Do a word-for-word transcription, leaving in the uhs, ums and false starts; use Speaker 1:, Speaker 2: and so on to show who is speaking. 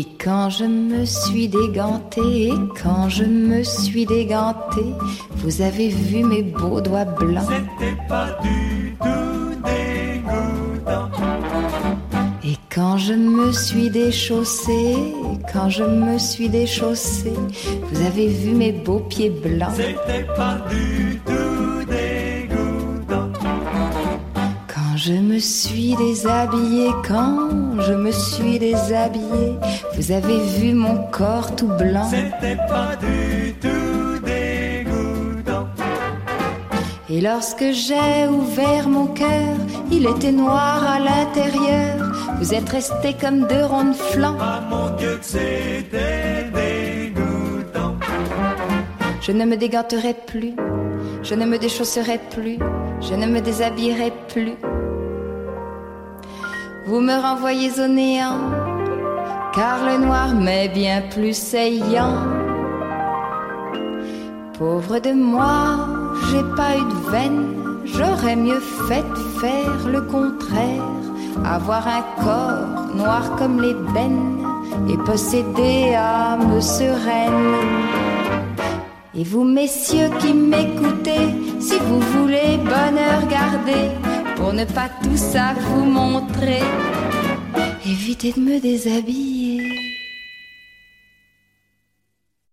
Speaker 1: Et quand je me suis dégantée, et quand je me suis dégantée, vous avez vu mes beaux doigts blancs.
Speaker 2: C'était pas du tout dégoûtant.
Speaker 1: Et quand je me suis déchaussée, quand je me suis déchaussée, vous avez vu mes beaux pieds blancs.
Speaker 2: C'était pas du tout dégoûtant.
Speaker 1: Quand je me suis déshabillée, quand je me suis déshabillée, vous avez vu mon corps tout blanc.
Speaker 2: C'était pas du tout dégoûtant.
Speaker 1: Et lorsque j'ai ouvert mon cœur, il était noir à l'intérieur. Vous êtes restés comme deux ronds de flanc.
Speaker 2: Ah mon Dieu que c'était dégoûtant.
Speaker 1: Je ne me déganterai plus, je ne me déchausserai plus, je ne me déshabillerai plus. Vous me renvoyez au néant, car le noir m'est bien plus saillant. Pauvre de moi, j'ai pas eu de veine, j'aurais mieux fait de faire le contraire. Avoir un corps noir comme l'ébène et posséder âme sereine. Et vous messieurs qui m'écoutez, si vous voulez bonheur garder, pour ne pas tout ça vous montrer, évitez de me déshabiller.